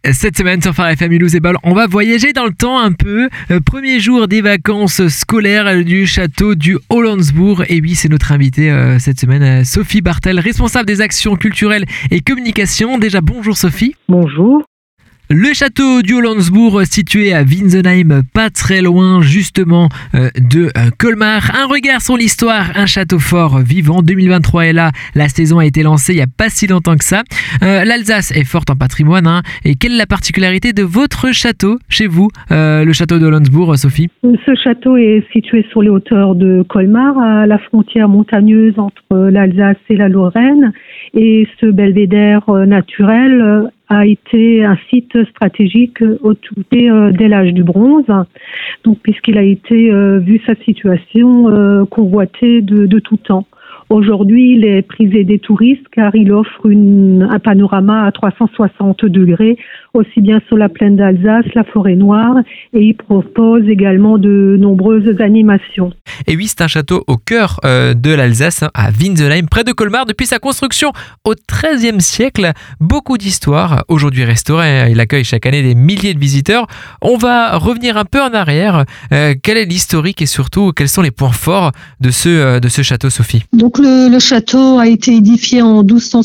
Cette semaine sur Phare FM Mulhouse et Bâle, on va voyager dans le temps un peu. Premier jour des vacances scolaires du château du Hollandsbourg. Et oui, c'est notre invitée cette semaine, Sophie Bartel, responsable des actions culturelles et communication. Déjà, bonjour Sophie. Bonjour. Le château du Hollandsbourg, situé à Winsenheim, pas très loin justement de Colmar. Un regard sur l'histoire, un château fort vivant. 2023 est là, la saison a été lancée il n'y a pas si longtemps que ça. L'Alsace est forte en patrimoine. Et quelle est la particularité de votre château chez vous, le château de Hollandsbourg, Sophie? Ce château est situé sur les hauteurs de Colmar, à la frontière montagneuse entre l'Alsace et la Lorraine. Et ce belvédère naturel a été un site stratégique dès l'âge du bronze, donc puisqu'il a été, vu sa situation, convoité de tout temps. Aujourd'hui, il est prisé des touristes car il offre un panorama à 360 degrés, aussi bien sur la plaine d'Alsace, la forêt noire, et il propose également de nombreuses animations. Et oui, c'est un château au cœur de l'Alsace, à Winsenheim, près de Colmar, depuis sa construction au XIIIe siècle. Beaucoup d'histoires, aujourd'hui restauré, il accueille chaque année des milliers de visiteurs. On va revenir un peu en arrière. Quel est l'historique et surtout, quels sont les points forts de ce château, Sophie? Donc le château a été édifié en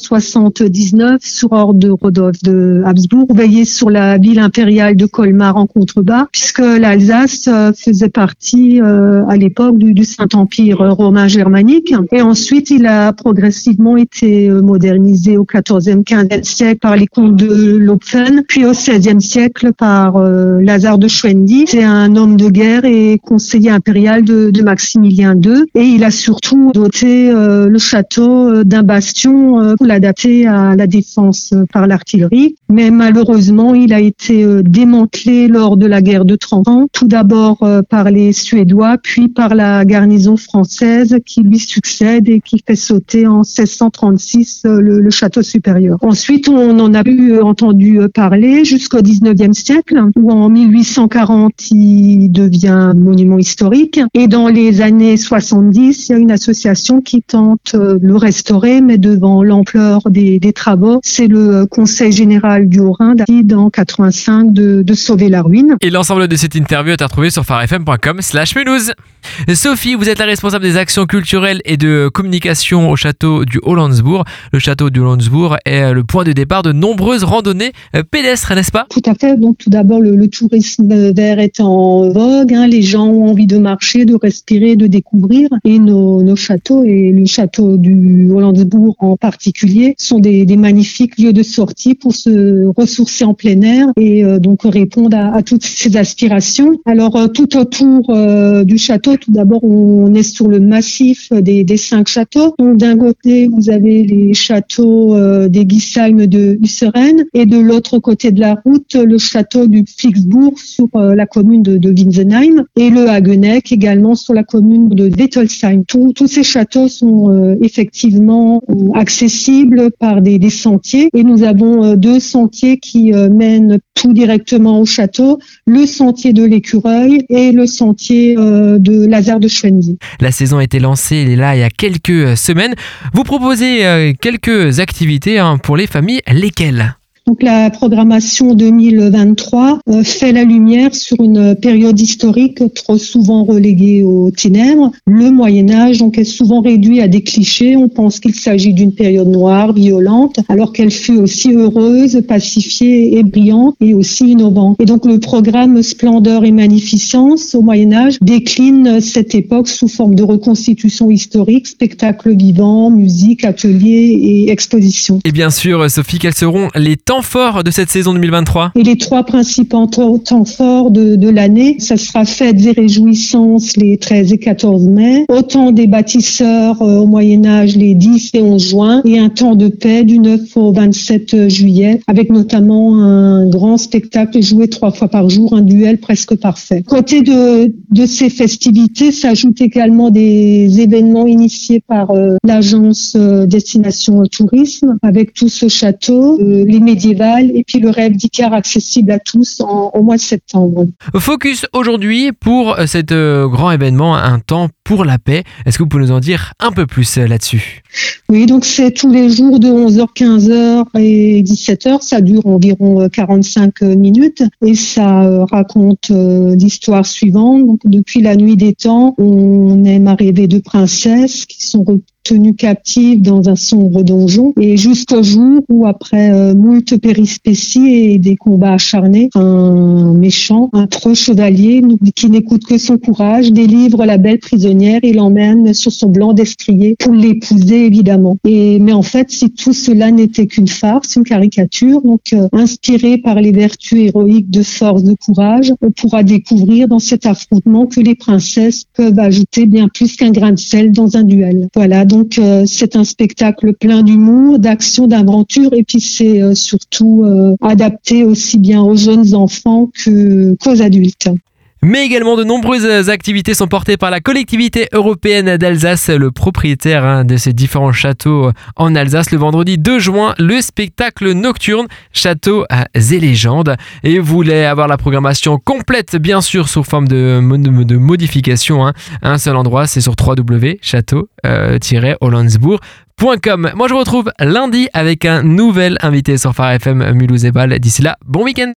1279 sur ordre de Rodolphe de Habsbourg, veillé sur la ville impériale de Colmar en contrebas, puisque l'Alsace faisait partie à l'époque du Saint-Empire romain germanique. Et ensuite, il a progressivement été modernisé au XIVe, XVe siècle par les comtes de Lopfen, puis au XVIe siècle par Lazare de Schwendi. C'est un homme de guerre et conseiller impérial de Maximilien II. Et il a surtout doté le château d'un bastion pour l'adapter à la défense par l'artillerie. Mais malheureusement, il a été démantelé lors de la guerre de 30 ans, tout d'abord par les Suédois, puis par la garnison française qui lui succède et qui fait sauter en 1636 le château supérieur. Ensuite, on en a entendu parler jusqu'au 19e siècle, où en 1840, il devient monument historique. Et dans les années 70, il y a une association qui tente de le restaurer, mais devant l'ampleur des travaux, c'est le Conseil général du Haut-Rhin décide en 85 de sauver la ruine. Et l'ensemble de cette interview est à retrouver sur pharefm.com/Mulhouse. Sophie, vous êtes la responsable des actions culturelles et de communication au château du Hollandsbourg. Le château du Hollandsbourg est le point de départ de nombreuses randonnées pédestres, n'est-ce pas? Tout à fait. Donc tout d'abord, le tourisme vert est en vogue. Les gens ont envie de marcher, de respirer, de découvrir. Et nos châteaux, et le château du Hollandsbourg en particulier, sont des magnifiques lieux de sortie pour se ressourcer en plein air et donc répondre à toutes ces aspirations. Alors tout autour du château, tout d'abord, on est sur le massif des 5 châteaux. Donc d'un côté, vous avez les châteaux des Gisheim de Usseren et de l'autre côté de la route, le château du Flixbourg sur la commune de Winsenheim et le Haguenec également sur la commune de Wettolsheim. Tous ces châteaux sont effectivement accessibles par des sentiers et nous avons 2 sentiers qui mènent tout directement au château, le sentier de l'Écureuil et le sentier de Lazare de Schwendi. La saison a été lancée, elle est là il y a quelques semaines. Vous proposez quelques activités pour les familles, lesquelles ? Donc la programmation 2023 fait la lumière sur une période historique trop souvent reléguée aux ténèbres. Le Moyen-Âge donc est souvent réduit à des clichés. On pense qu'il s'agit d'une période noire, violente, alors qu'elle fut aussi heureuse, pacifiée et brillante et aussi innovante. Et donc le programme Splendeur et Magnificence au Moyen-Âge décline cette époque sous forme de reconstitution historique, spectacles vivants, musique, ateliers et expositions. Et bien sûr, Sophie, quels seront les temps forts de cette saison 2023? Et les 3 principaux temps forts de l'année, ça sera fêtes et réjouissances les 13 et 14 mai, au temps des bâtisseurs au Moyen-Âge les 10 et 11 juin, et un temps de paix du 9 au 27 juillet, avec notamment un grand spectacle joué 3 fois par jour, un duel presque parfait. Côté de ces festivités, s'ajoutent également des événements initiés par l'agence Destination Tourisme, avec tout ce château, les médiévales et puis le rêve d'Icare accessible à tous au mois de septembre. Focus aujourd'hui pour cet grand événement, un temps pour la paix. Est-ce que vous pouvez nous en dire un peu plus là-dessus? Oui, donc c'est tous les jours de 11h, 15h et 17h. Ça dure environ 45 minutes et ça raconte l'histoire suivante. Donc, depuis la nuit des temps, on aime arriver de princesses qui sont tenues captives dans un sombre donjon et jusqu'au jour où, après moult périspéties et des combats acharnés, un méchant, un preux chevalier qui n'écoute que son courage délivre la belle prisonnière et l'emmène sur son blanc destrier pour l'épouser, évidemment. Mais en fait, si tout cela n'était qu'une farce, une caricature, donc inspiré par les vertus héroïques de force, de courage, on pourra découvrir dans cet affrontement que les princesses peuvent ajouter bien plus qu'un grain de sel dans un duel. Voilà, donc c'est un spectacle plein d'humour, d'action, d'aventure, et puis c'est surtout adapté aussi bien aux jeunes enfants qu'aux adultes. Mais également, de nombreuses activités sont portées par la collectivité européenne d'Alsace, le propriétaire de ces différents châteaux en Alsace. Le vendredi 2 juin, le spectacle nocturne Châteaux et légendes. Et vous voulez avoir la programmation complète, bien sûr, sous forme de modification. Un seul endroit, c'est sur www.château-hollandsbourg.com. Moi, je vous retrouve lundi avec un nouvel invité sur Phare FM Mulhouse et Bâle. D'ici là, bon week-end.